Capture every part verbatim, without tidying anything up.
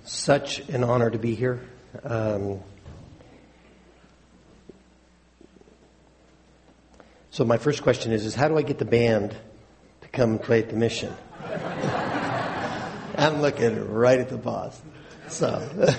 Such an honor to be here. Um, so my first question is, is how do I get the band to come play at the mission? I'm looking right at the boss. So,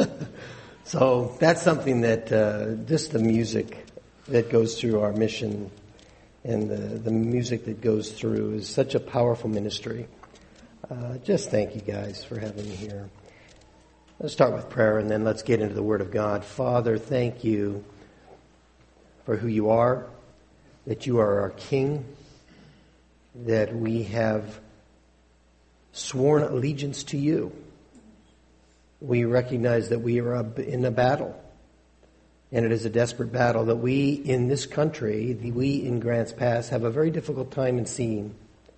so that's something that uh, just the music that goes through our mission and the, the music that goes through is such a powerful ministry. Uh, just thank you guys for having me here. Let's start with prayer and then let's get into the Word of God. Father, thank you for who you are, that you are our King, that we have sworn allegiance to you. We recognize that we are in a battle, and it is a desperate battle that we in this country, we in Grants Pass, have a very difficult time in seeing.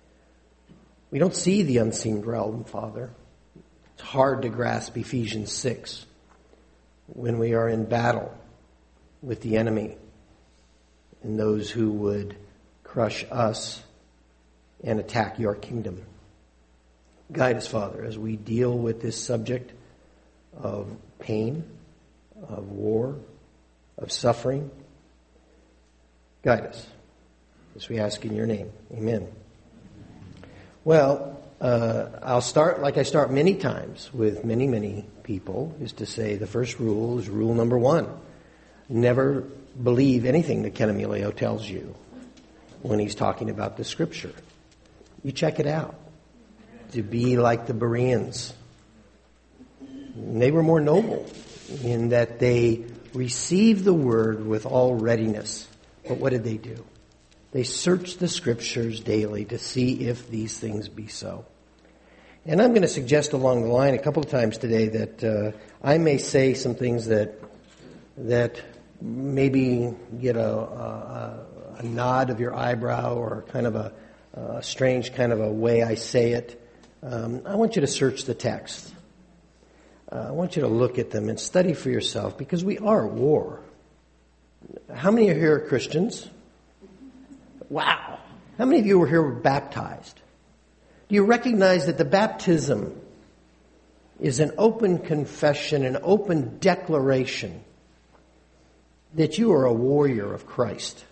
We don't see the unseen realm, Father. It's hard to grasp Ephesians six when we are in battle with the enemy and those who would crush us and attack your kingdom. Guide us, Father, as we deal with this subject of pain, of war, of suffering. Guide us, as we ask in your name. Amen. Well, uh, I'll start like I start many times with many, many people, is to say the first rule is rule number one. Never believe anything that Ken Emilio tells you when he's talking about the Scripture. You check it out. To be like the Bereans. They were more noble in that they received the Word with all readiness. But what did they do? They searched the Scriptures daily to see if these things be so. And I'm going to suggest along the line a couple of times today that uh, I may say some things that that maybe get a, a, a nod of your eyebrow or kind of a, a strange kind of a way I say it. Um, I want you to search the text. Uh, I want you to look at them and study for yourself because we are at war. How many of you here are Christians? Wow. How many of you were here were baptized? Do you recognize that the baptism is an open confession, an open declaration that you are a warrior of Christ?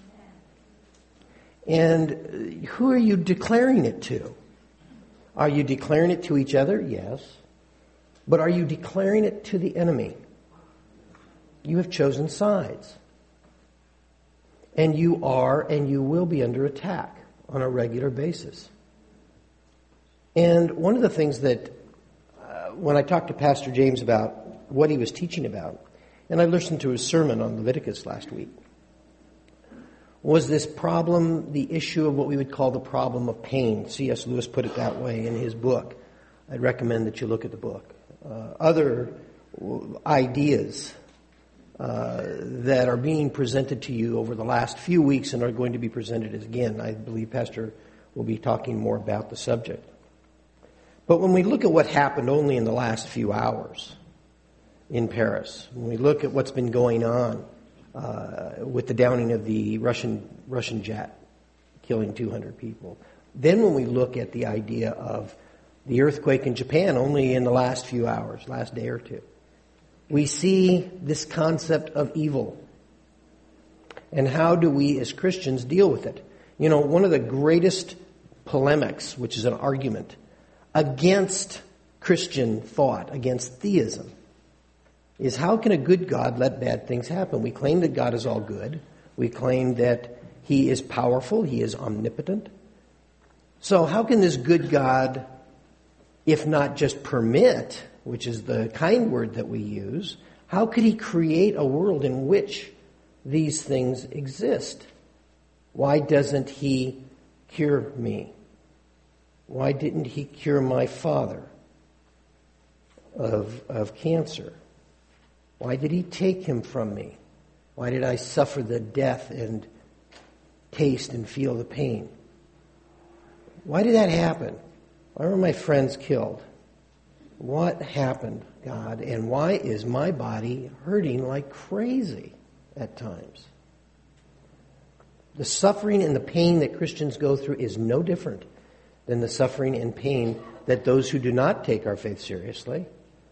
And who are you declaring it to? Are you declaring it to each other? Yes. But are you declaring it to the enemy? You have chosen sides. And you are and you will be under attack on a regular basis. And one of the things that, uh, when I talked to Pastor James about what he was teaching about, and I listened to his sermon on Leviticus last week, was this problem, the issue of what we would call the problem of pain. C S Lewis put it that way in his book. I'd recommend that you look at the book. Uh, other ideas uh, that are being presented to you over the last few weeks and are going to be presented again. I believe Pastor will be talking more about the subject. But when we look at what happened only in the last few hours in Paris, when we look at what's been going on uh, with the downing of the Russian Russian jet, killing two hundred people, then when we look at the idea of the earthquake in Japan only in the last few hours, last day or two, we see this concept of evil. And how do we as Christians deal with it? You know, one of the greatest polemics, which is an argument against Christian thought, against theism, is how can a good God let bad things happen? We claim that God is all good. We claim that He is powerful. He is omnipotent. So how can this good God, if not just permit, which is the kind word that we use, how could He create a world in which these things exist? Why doesn't He cure me? Why didn't He cure my father of, of cancer? Why did He take him from me? Why did I suffer the death and taste and feel the pain? Why did that happen? Why were my friends killed? What happened, God? And why is my body hurting like crazy at times? The suffering and the pain that Christians go through is no different than the suffering and pain that those who do not take our faith seriously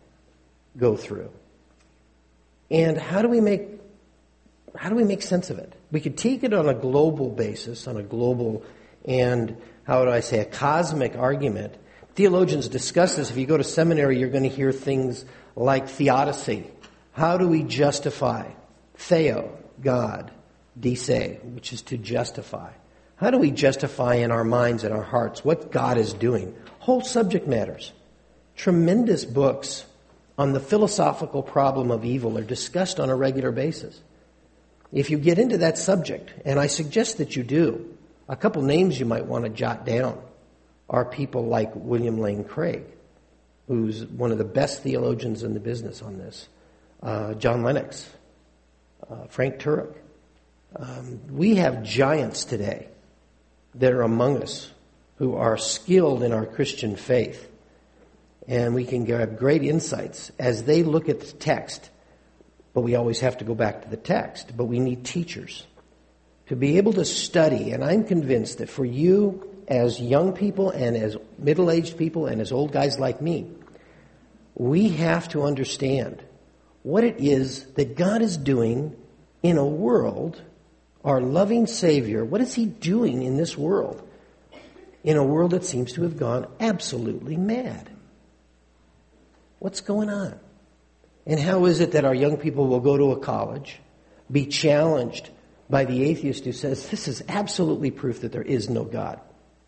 go through? And how do we make how do we make sense of it? We could take it on a global basis, on a global and, how would I say, a cosmic argument. Theologians discuss this. If you go to seminary, you're going to hear things like theodicy. How do we justify? Theo, God. Dise, which is to justify. How do we justify in our minds and our hearts what God is doing? Whole subject matters. Tremendous books on the philosophical problem of evil are discussed on a regular basis. If you get into that subject, and I suggest that you do, a couple names you might want to jot down are people like William Lane Craig, who's one of the best theologians in the business on this, uh, John Lennox, uh, Frank Turek. Um, we have giants today that are among us who are skilled in our Christian faith. And we can have great insights as they look at the text. But we always have to go back to the text. But we need teachers to be able to study. And I'm convinced that for you as young people and as middle-aged people and as old guys like me, we have to understand what it is that God is doing in a world, our loving Savior, what is He doing in this world? In a world that seems to have gone absolutely mad. What's going on? And how is it that our young people will go to a college, be challenged by the atheist who says, this is absolutely proof that there is no God?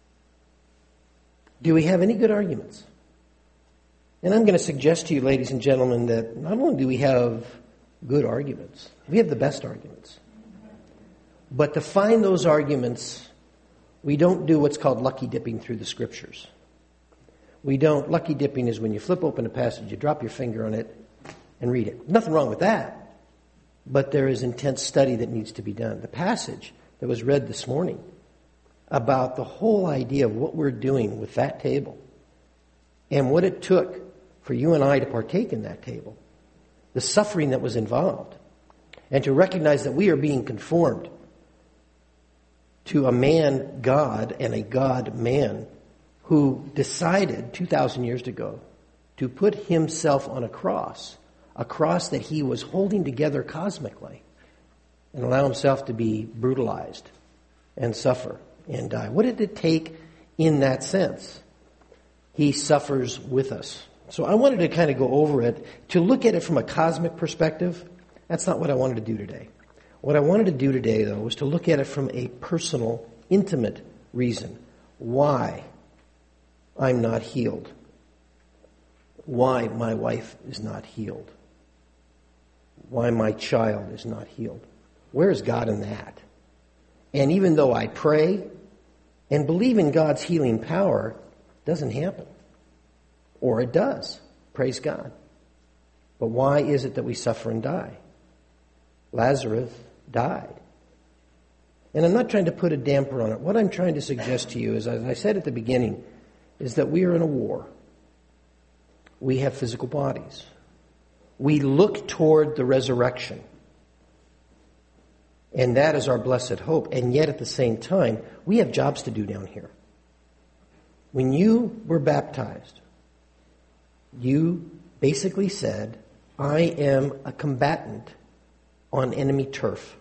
Do we have any good arguments? And I'm going to suggest to you, ladies and gentlemen, that not only do we have good arguments, we have the best arguments. But to find those arguments, we don't do what's called lucky dipping through the Scriptures. We don't. Lucky dipping is when you flip open a passage, you drop your finger on it, and read it. Nothing wrong with that. But there is intense study that needs to be done. The passage that was read this morning about the whole idea of what we're doing with that table and what it took for you and I to partake in that table, the suffering that was involved, and to recognize that we are being conformed to a man God and a God man who decided two thousand years ago to put himself on a cross, a cross that he was holding together cosmically, and allow himself to be brutalized and suffer and die. What did it take in that sense? He suffers with us. So I wanted to kind of go over it, to look at it from a cosmic perspective. That's not what I wanted to do today. What I wanted to do today, though, was to look at it from a personal, intimate reason. Why I'm not healed. Why my wife is not healed. Why my child is not healed. Where is God in that? And even though I pray and believe in God's healing power, it doesn't happen. Or it does. Praise God. But why is it that we suffer and die? Lazarus died. And I'm not trying to put a damper on it. What I'm trying to suggest to you is, as I said at the beginning, is that we are in a war. We have physical bodies. We look toward the resurrection. And that is our blessed hope. And yet at the same time, we have jobs to do down here. When you were baptized, you basically said, I am a combatant on enemy turf.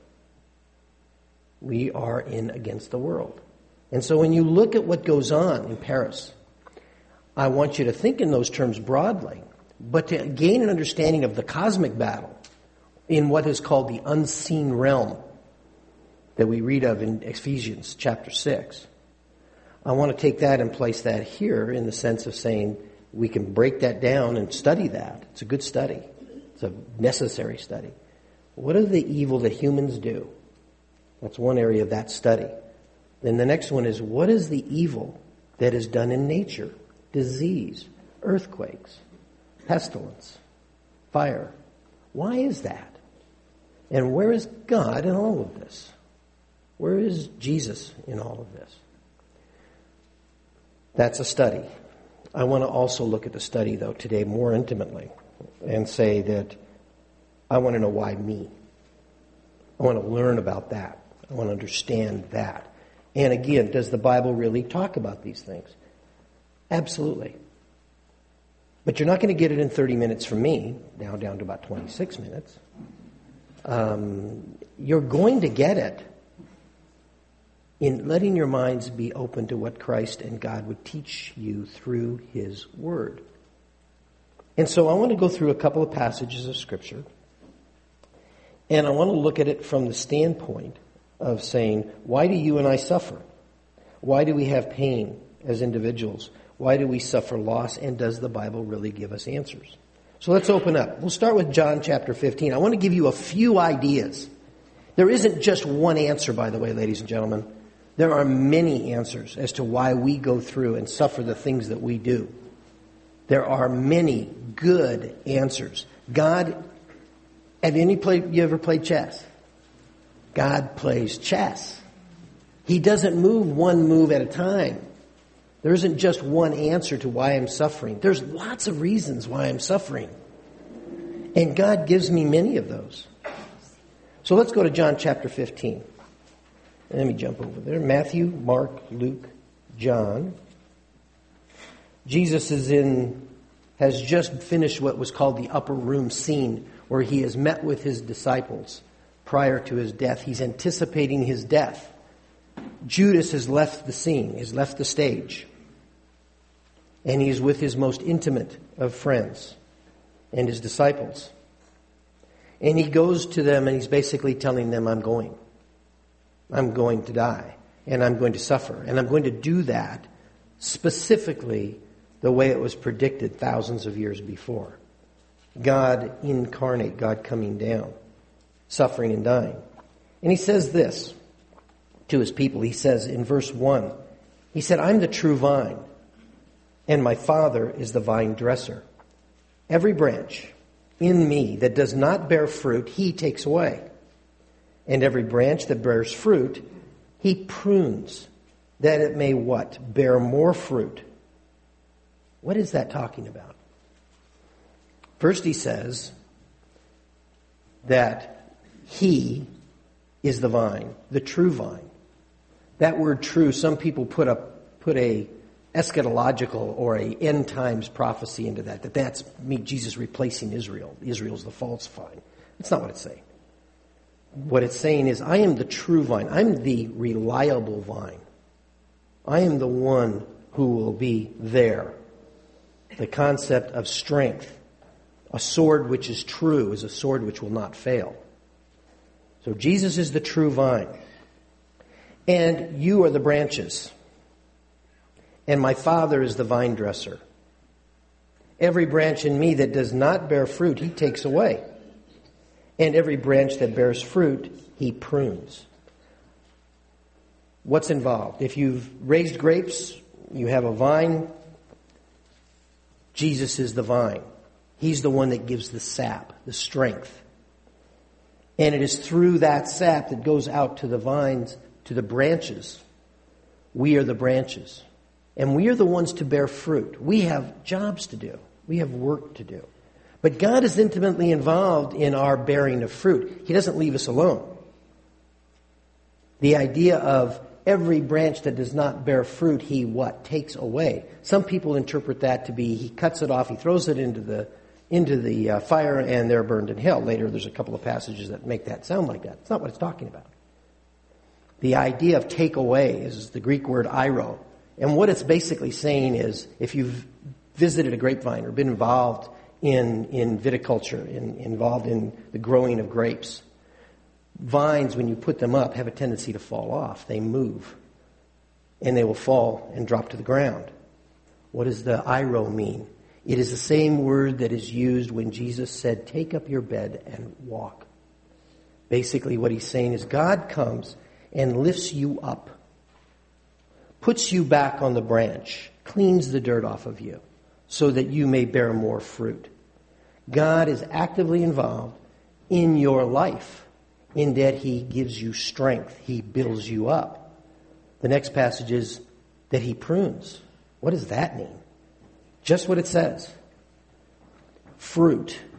We are in against the world. And so when you look at what goes on in Paris, I want you to think in those terms broadly, but to gain an understanding of the cosmic battle in what is called the unseen realm that we read of in Ephesians chapter six. I want to take that and place that here in the sense of saying we can break that down and study that. It's a good study. It's a necessary study. What are the evil that humans do? That's one area of that study. Then the next one is, what is the evil that is done in nature? Disease, earthquakes, pestilence, fire. Why is that? And where is God in all of this? Where is Jesus in all of this? That's a study. I want to also look at the study, though, today more intimately and say that I want to know why me. I want to learn about that. I want to understand that. And again, does the Bible really talk about these things? Absolutely. But you're not going to get it in thirty minutes from me, now down to about twenty-six minutes. Um, you're going to get it in letting your minds be open to what Christ and God would teach you through His Word. And so I want to go through a couple of passages of Scripture, and I want to look at it from the standpoint of saying, why do you and I suffer? Why do we have pain as individuals? Why do we suffer loss? And does the Bible really give us answers? So let's open up. We'll start with John chapter fifteen. I want to give you a few ideas. There isn't just one answer, by the way, ladies and gentlemen. There are many answers as to why we go through and suffer the things that we do. There are many good answers. God, have any play, you ever played chess? God plays chess. He doesn't move one move at a time. There isn't just one answer to why I'm suffering. There's lots of reasons why I'm suffering. And God gives me many of those. So let's go to John chapter fifteen. Let me jump over there. Matthew, Mark, Luke, John. Jesus is in, has just finished what was called the upper room scene, where he has met with his disciples prior to his death. He's anticipating his death. Judas has left the scene, has left the stage. And he's with his most intimate of friends and his disciples. And he goes to them and he's basically telling them, I'm going. I'm going to die. And I'm going to suffer. And I'm going to do that specifically the way it was predicted thousands of years before. God incarnate, God coming down, suffering and dying. And he says this to his people. He says in verse one, he said, I'm the true vine, and my Father is the vine dresser. Every branch in me that does not bear fruit, he takes away. And every branch that bears fruit, he prunes, that it may what? Bear more fruit. What is that talking about? First he says that he is the vine, the true vine. That word true, some people put a put a eschatological or a end times prophecy into that, that that's me, Jesus replacing Israel. Israel's the false vine. That's not what it's saying. What it's saying is, I am the true vine. I'm the reliable vine. I am the one who will be there. The concept of strength. A sword which is true is a sword which will not fail. So Jesus is the true vine. And you are the branches. And my Father is the vine dresser. Every branch in me that does not bear fruit, he takes away. And every branch that bears fruit, he prunes. What's involved? If you've raised grapes, you have a vine. Jesus is the vine. He's the one that gives the sap, the strength. And it is through that sap that goes out to the vines, to the branches. We are the branches. And we are the ones to bear fruit. We have jobs to do. We have work to do. But God is intimately involved in our bearing of fruit. He doesn't leave us alone. The idea of every branch that does not bear fruit, he what? Takes away. Some people interpret that to be he cuts it off, he throws it into the into the uh, fire, and they're burned in hell. Later, there's a couple of passages that make that sound like that. It's not what it's talking about. The idea of take away is the Greek word iro. And what it's basically saying is, if you've visited a grapevine or been involved in, in viticulture, in, involved in the growing of grapes, vines, when you put them up, have a tendency to fall off. They move. And they will fall and drop to the ground. What does the iro mean? It is the same word that is used when Jesus said, take up your bed and walk. Basically what he's saying is God comes and lifts you up, puts you back on the branch, cleans the dirt off of you so that you may bear more fruit. God is actively involved in your life in that he gives you strength. He builds you up. The next passage is that he prunes. What does that mean? Just what it says. Fruit.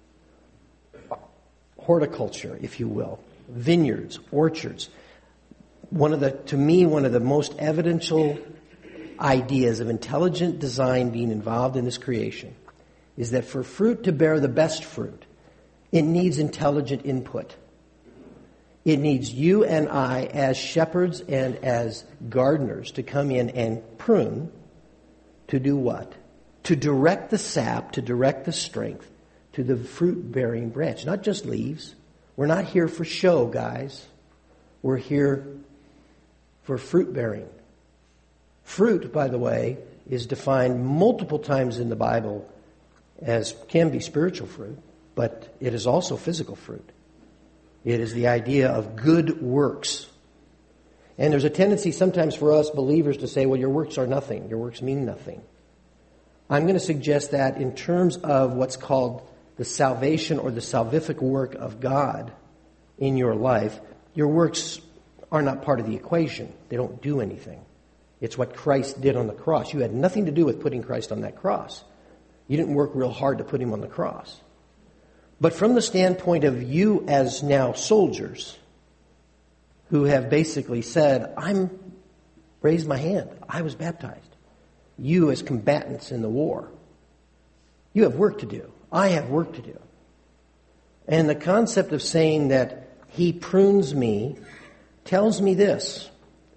Horticulture, if you will. Vineyards, orchards. One of the, to me, one of the most evidential ideas of intelligent design being involved in this creation is that for fruit to bear the best fruit, it needs intelligent input. It needs you and I as shepherds and as gardeners to come in and prune. To do what? To direct the sap, to direct the strength to the fruit-bearing branch. Not just leaves. We're not here for show, guys. We're here for fruit-bearing. Fruit, by the way, is defined multiple times in the Bible as can be spiritual fruit, but it is also physical fruit. It is the idea of good works. And there's a tendency sometimes for us believers to say, well, your works are nothing. Your works mean nothing. I'm going to suggest that in terms of what's called the salvation or the salvific work of God in your life, your works are not part of the equation. They don't do anything. It's what Christ did on the cross. You had nothing to do with putting Christ on that cross. You didn't work real hard to put him on the cross. But from the standpoint of you as now soldiers who have basically said, I'm raised my hand. I was baptized. You as combatants in the war. You have work to do. I have work to do. And the concept of saying that he prunes me tells me this.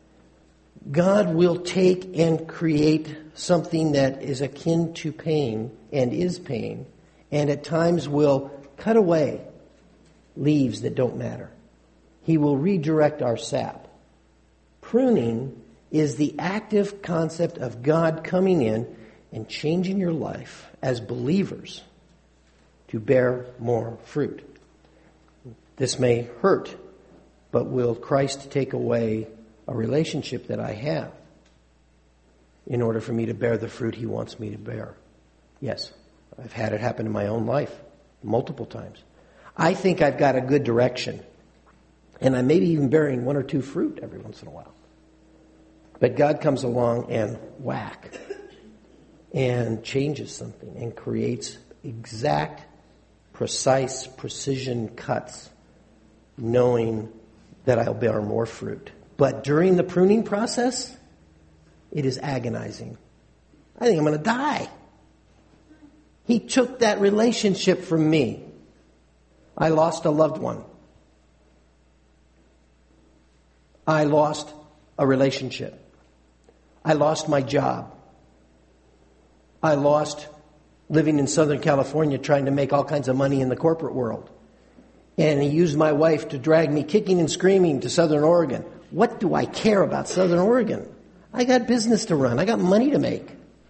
God will take and create something that is akin to pain and is pain, and at times will cut away leaves that don't matter. He will redirect our sap. Pruning is the active concept of God coming in and changing your life as believers to bear more fruit. This may hurt, but will Christ take away a relationship that I have in order for me to bear the fruit he wants me to bear? Yes, I've had it happen in my own life multiple times. I think I've got a good direction, and I may be even bearing one or two fruit every once in a while. But God comes along and whack and changes something and creates exact, precise, precision cuts, knowing that I'll bear more fruit. But during the pruning process, it is agonizing. I think I'm going to die. He took that relationship from me. I lost a loved one. I lost a relationship. I lost my job. I lost living in Southern California trying to make all kinds of money in the corporate world. And he used my wife to drag me kicking and screaming to Southern Oregon. What do I care about Southern Oregon? I got business to run. I got money to make.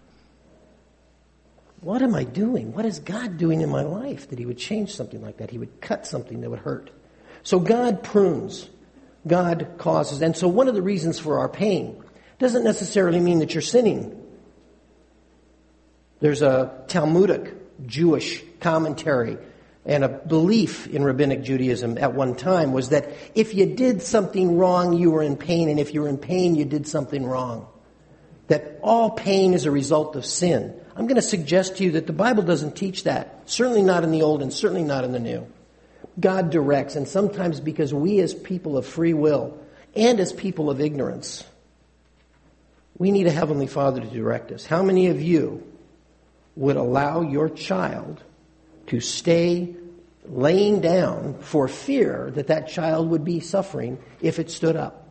What am I doing? What is God doing in my life that he would change something like that? He would cut something that would hurt. So God prunes. God causes. And so one of the reasons for our pain doesn't necessarily mean that you're sinning. There's a Talmudic Jewish commentary and a belief in Rabbinic Judaism at one time was that if you did something wrong, you were in pain, and if you were in pain, you did something wrong. That all pain is a result of sin. I'm going to suggest to you that the Bible doesn't teach that. Certainly not in the Old and certainly not in the New. God directs, and sometimes because we as people of free will and as people of ignorance, we need a Heavenly Father to direct us. How many of you would allow your child to stay laying down for fear that that child would be suffering if it stood up?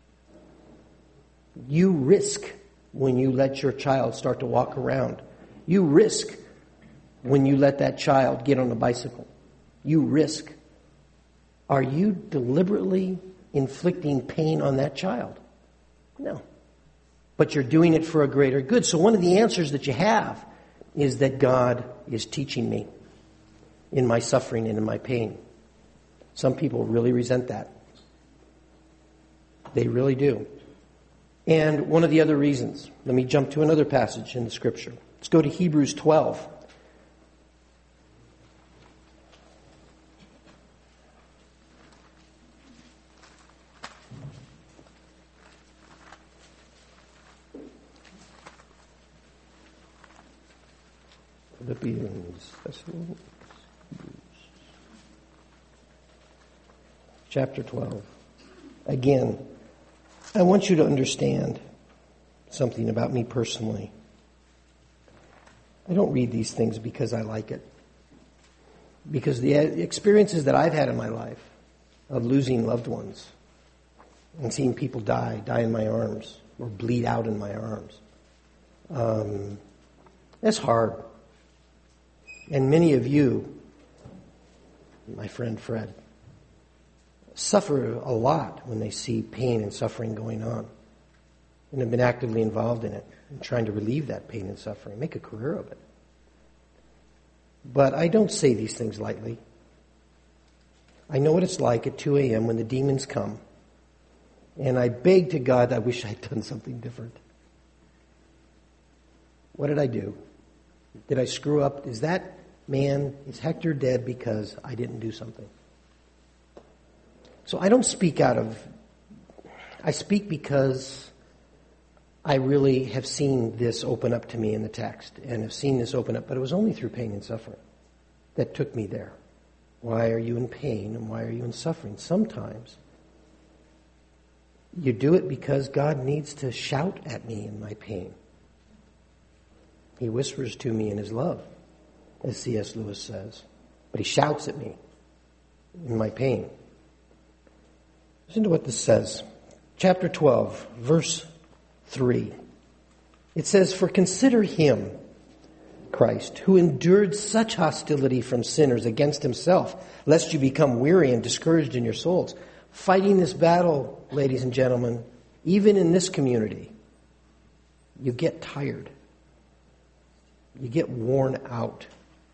You risk when you let your child start to walk around. You risk when you let that child get on a bicycle. You risk. Are you deliberately inflicting pain on that child? No. But you're doing it for a greater good. So one of the answers that you have is that God is teaching me in my suffering and in my pain. Some people really resent that. They really do. And one of the other reasons, let me jump to another passage in the Scripture. Let's go to Hebrews twelve. Philippians, Thessalonians, chapter twelve. Again, I want you to understand something about me personally. I don't read these things because I like it. Because the experiences that I've had in my life of losing loved ones and seeing people die, die in my arms, or bleed out in my arms, um, that's hard. And many of you, my friend Fred, suffer a lot when they see pain and suffering going on and have been actively involved in it and trying to relieve that pain and suffering, make a career of it. But I don't say these things lightly. I know what it's like at two a.m. when the demons come, and I beg to God, I wish I'd done something different. What did I do? Did I screw up? Is that man, is Hector dead because I didn't do something? So I don't speak out of, I speak because I really have seen this open up to me in the text and have seen this open up, but it was only through pain and suffering that took me there. Why are you in pain and why are you in suffering? Sometimes you do it because God needs to shout at me in my pain. He whispers to me in his love, as C S Lewis says, but he shouts at me in my pain. Listen to what this says. Chapter twelve, verse three. It says, "For consider him, Christ, who endured such hostility from sinners against himself, lest you become weary and discouraged in your souls." Fighting this battle, ladies and gentlemen, even in this community, you get tired. You get worn out.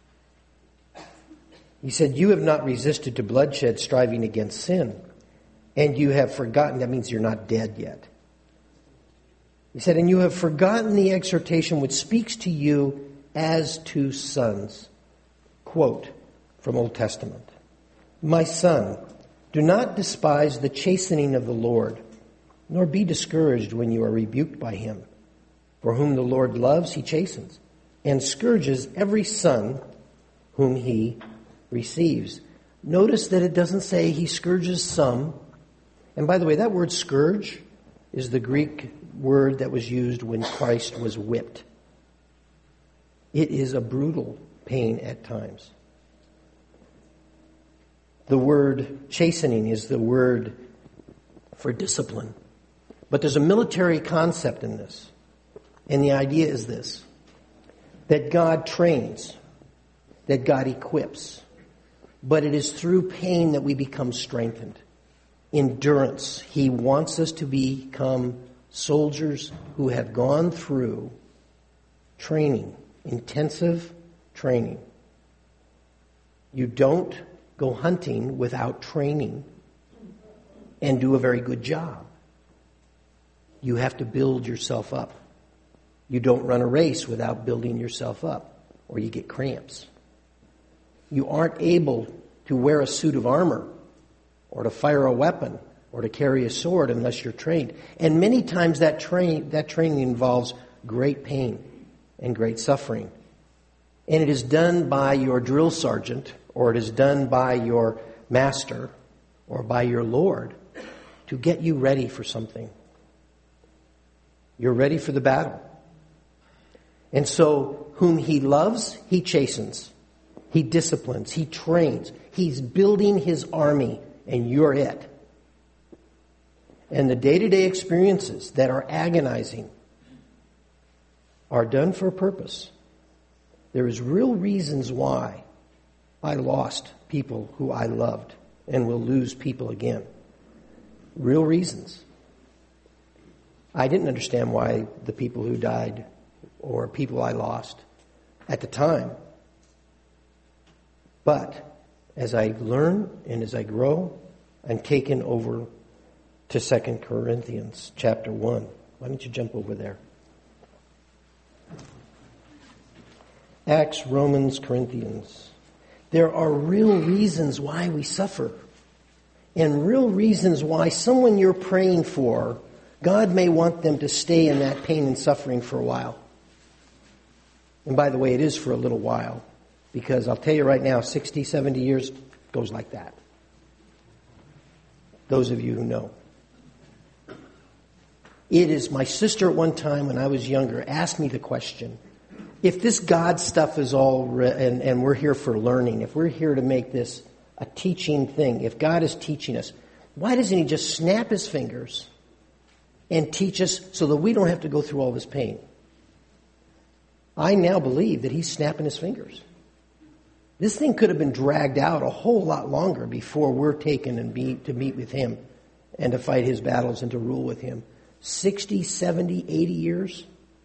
He said, "You have not resisted to bloodshed, striving against sin. And you have forgotten," that means you're not dead yet. He said, "And you have forgotten the exhortation which speaks to you as to sons." Quote from Old Testament. "My son, do not despise the chastening of the Lord, nor be discouraged when you are rebuked by him. For whom the Lord loves, he chastens, and scourges every son whom he receives." Notice that it doesn't say he scourges some. And by the way, that word scourge is the Greek word that was used when Christ was whipped. It is a brutal pain at times. The word chastening is the word for discipline. But there's a military concept in this. And the idea is this: that God trains, that God equips. But it is through pain that we become strengthened. Endurance. He wants us to become soldiers who have gone through training, intensive training. You don't go hunting without training and do a very good job. You have to build yourself up. You don't run a race without building yourself up, or you get cramps. You aren't able to wear a suit of armor or to fire a weapon or to carry a sword unless you're trained. And many times that train that training involves great pain and great suffering. And it is done by your drill sergeant, or it is done by your master or by your Lord to get you ready for something. You're ready for the battle. And so, whom he loves, he chastens. He disciplines. He trains. He's building his army, and you're it. And the day-to-day experiences that are agonizing are done for a purpose. There is real reasons why I lost people who I loved and will lose people again. Real reasons. I didn't understand why the people who died or people I lost at the time. But as I learn and as I grow, I'm taken over to Second Corinthians chapter one. Why don't you jump over there? Acts, Romans, Corinthians. There are real reasons why we suffer. And real reasons why someone you're praying for, God may want them to stay in that pain and suffering for a while. And by the way, it is for a little while. Because I'll tell you right now, sixty, seventy years goes like that. Those of you who know. It is, my sister at one time when I was younger asked me the question, if this God stuff is all, re- and, and we're here for learning, if we're here to make this a teaching thing, if God is teaching us, why doesn't he just snap his fingers and teach us so that we don't have to go through all this pain? I now believe that he's snapping his fingers. This thing could have been dragged out a whole lot longer before we're taken and be, to meet with him and to fight his battles and to rule with him. sixty, seventy, eighty years?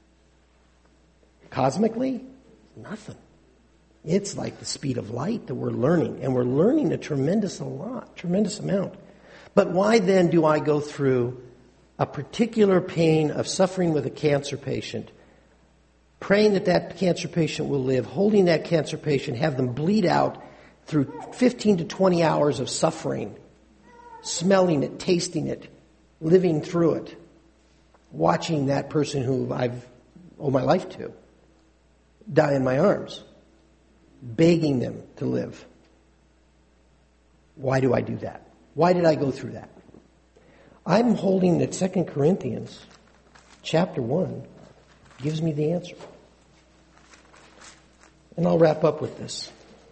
Cosmically, nothing. It's like the speed of light that we're learning, and we're learning a tremendous a lot, tremendous amount. But why then do I go through a particular pain of suffering with a cancer patient, praying that that cancer patient will live, holding that cancer patient, have them bleed out through fifteen to twenty hours of suffering, smelling it, tasting it, living through it, watching that person who I've owe my life to die in my arms, begging them to live? Why do I do that? Why did I go through that? I'm holding that Second Corinthians chapter one gives me the answer. And I'll wrap up with this.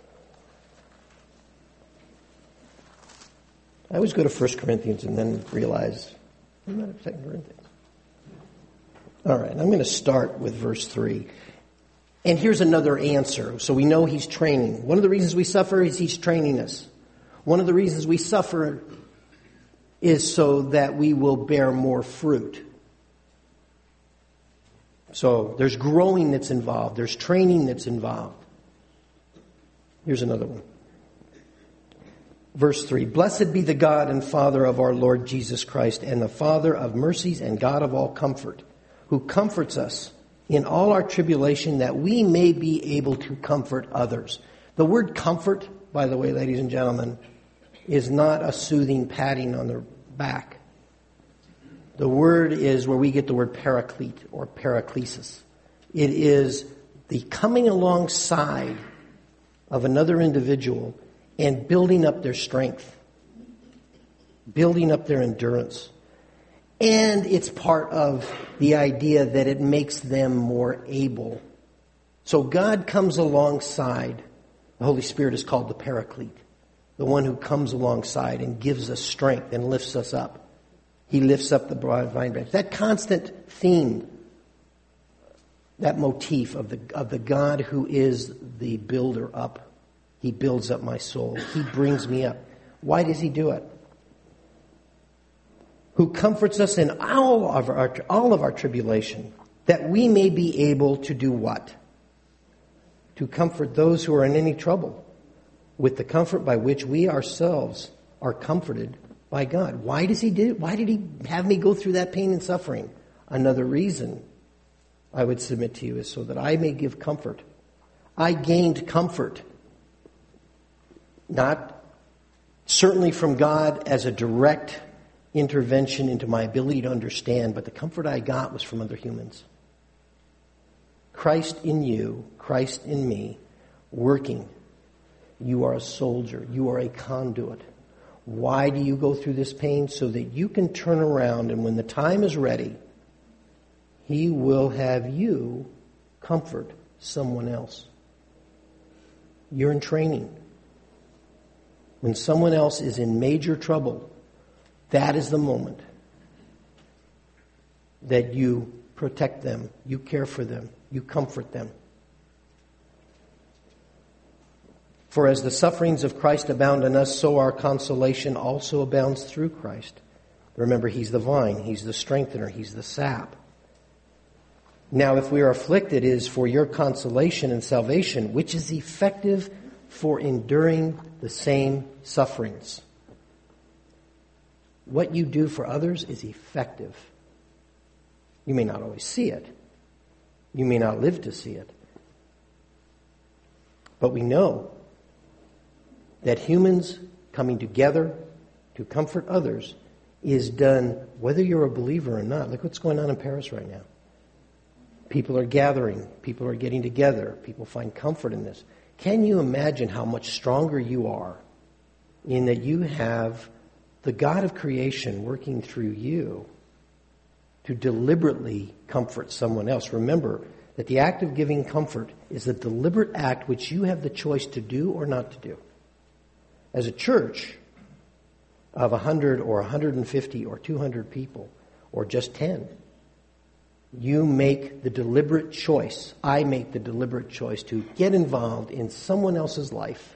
I always go to First Corinthians and then realize I'm not at Second Corinthians. All right, I'm going to start with verse three. And here's another answer. So we know he's training. One of the reasons we suffer is he's training us. One of the reasons we suffer is so that we will bear more fruit. So there's growing that's involved. There's training that's involved. Here's another one. Verse three. Blessed be the God and Father of our Lord Jesus Christ, and the Father of mercies and God of all comfort, who comforts us in all our tribulation, that we may be able to comfort others. The word comfort, by the way, ladies and gentlemen, is not a soothing patting on the back. The word is where we get the word paraclete or paraklesis. It is the coming alongside of another individual and building up their strength, building up their endurance. And it's part of the idea that it makes them more able. So God comes alongside. The Holy Spirit is called the Paraclete, the one who comes alongside and gives us strength and lifts us up. He lifts up the broad vine branch. That constant theme, that motif of the of the God who is the builder up. He builds up my soul. He brings me up. Why does he do it? Who comforts us in all of our, all of our tribulation, that we may be able to do what? To comfort those who are in any trouble with the comfort by which we ourselves are comforted by God. Why does he do? Why did he have me go through that pain and suffering? Another reason I would submit to you is so that I may give comfort. I gained comfort, not certainly from God as a direct intervention into my ability to understand, but the comfort I got was from other humans. Christ in you, Christ in me, working. You are a soldier. You are a conduit. Why do you go through this pain? So that you can turn around, and when the time is ready, he will have you comfort someone else. You're in training. When someone else is in major trouble, that is the moment that you protect them, you care for them, you comfort them. For as the sufferings of Christ abound in us, so our consolation also abounds through Christ. Remember, he's the vine, he's the strengthener, he's the sap. Now, if we are afflicted, it is for your consolation and salvation, which is effective for enduring the same sufferings. What you do for others is effective. You may not always see it. You may not live to see it. But we know that humans coming together to comfort others is done whether you're a believer or not. Look what's going on in Paris right now. People are gathering. People are getting together. People find comfort in this. Can you imagine how much stronger you are in that you have the God of creation working through you to deliberately comfort someone else? Remember that the act of giving comfort is a deliberate act which you have the choice to do or not to do. As a church of one hundred or one hundred fifty or two hundred people, or just ten, you make the deliberate choice, I make the deliberate choice to get involved in someone else's life,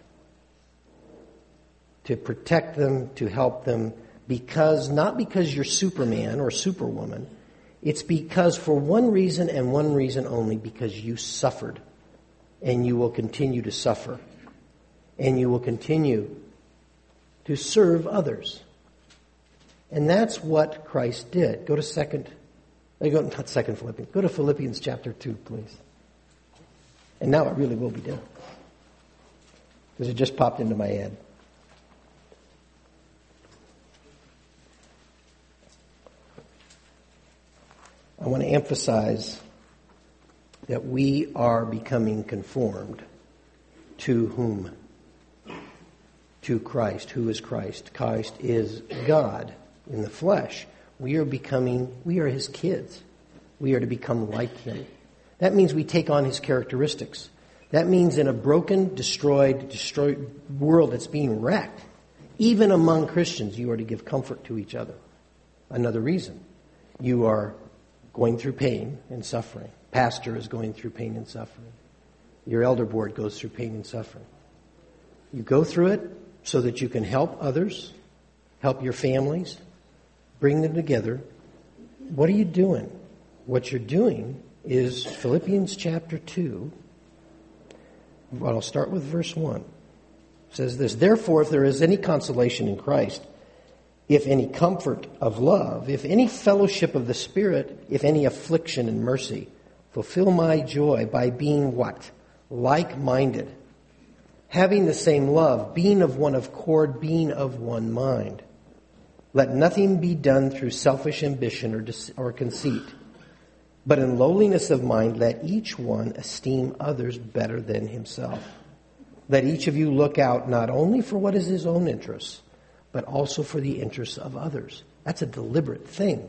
to protect them, to help them, because, not because you're Superman or Superwoman, it's because for one reason and one reason only, because you suffered and you will continue to suffer and you will continue to serve others. And that's what Christ did. Go to second, go, not second Philippians, go to Philippians chapter two, please. And now it really will be done, because it just popped into my head. I want to emphasize that we are becoming conformed to whom? To Christ. Who is Christ? Christ is God in the flesh. We are becoming, we are His kids. We are to become like Him. That means we take on His characteristics. That means in a broken, destroyed, destroyed world that's being wrecked, even among Christians, you are to give comfort to each other. Another reason. You are going through pain and suffering. Pastor is going through pain and suffering. Your elder board goes through pain and suffering. You go through it so that you can help others, help your families, bring them together. What are you doing? What you're doing is Philippians chapter two. Well, I'll start with verse one. It says this, "Therefore, if there is any consolation in Christ, if any comfort of love, if any fellowship of the Spirit, if any affliction and mercy, fulfill my joy by being what? Like-minded, having the same love, being of one accord, being of one mind. Let nothing be done through selfish ambition or, dis- or conceit, but in lowliness of mind let each one esteem others better than himself. Let each of you look out not only for what is his own interests, but also for the interests of others." That's a deliberate thing.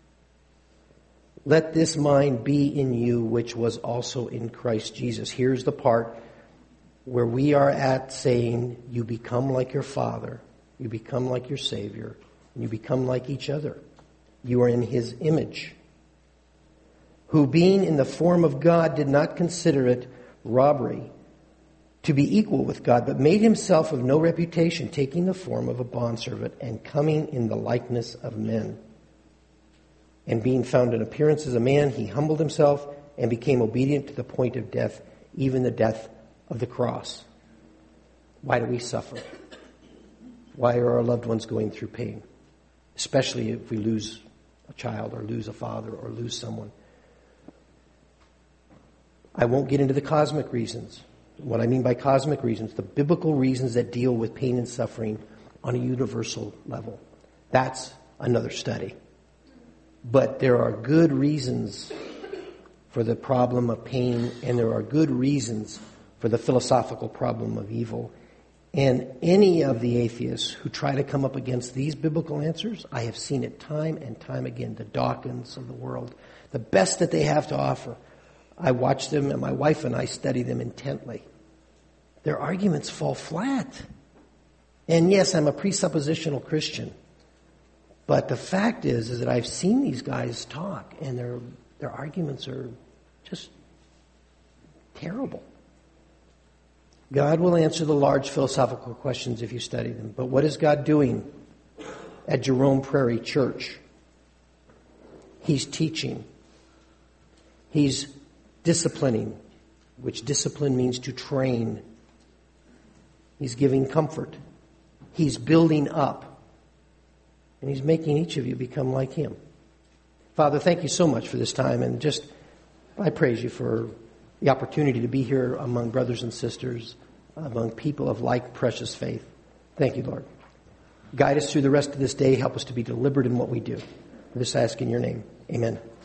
"Let this mind be in you, which was also in Christ Jesus." Here's the part where we are at saying, you become like your Father, you become like your Savior, and you become like each other. You are in His image. "Who being in the form of God did not consider it robbery to be equal with God, but made Himself of no reputation, taking the form of a bondservant and coming in the likeness of men. And being found in appearance as a man, He humbled Himself and became obedient to the point of death, even the death of the cross." Why do we suffer? Why are our loved ones going through pain? Especially if we lose a child or lose a father or lose someone. I won't get into the cosmic reasons. What I mean by cosmic reasons, the biblical reasons that deal with pain and suffering on a universal level. That's another study. But there are good reasons for the problem of pain, and there are good reasons for the philosophical problem of evil. And any of the atheists who try to come up against these biblical answers, I have seen it time and time again, the Dawkins of the world, the best that they have to offer. I watch them, and my wife and I study them intently. Their arguments fall flat. And yes, I'm a presuppositional Christian. But the fact is, is that I've seen these guys talk, and their their arguments are just terrible. God will answer the large philosophical questions if you study them. But what is God doing at Jerome Prairie Church? He's teaching. He's disciplining, which discipline means to train. He's giving comfort. He's building up. And He's making each of you become like Him. Father, thank You so much for this time. And just, I praise You for the opportunity to be here among brothers and sisters, among people of like precious faith. Thank You, Lord. Guide us through the rest of this day. Help us to be deliberate in what we do. For this I ask in Your name. Amen.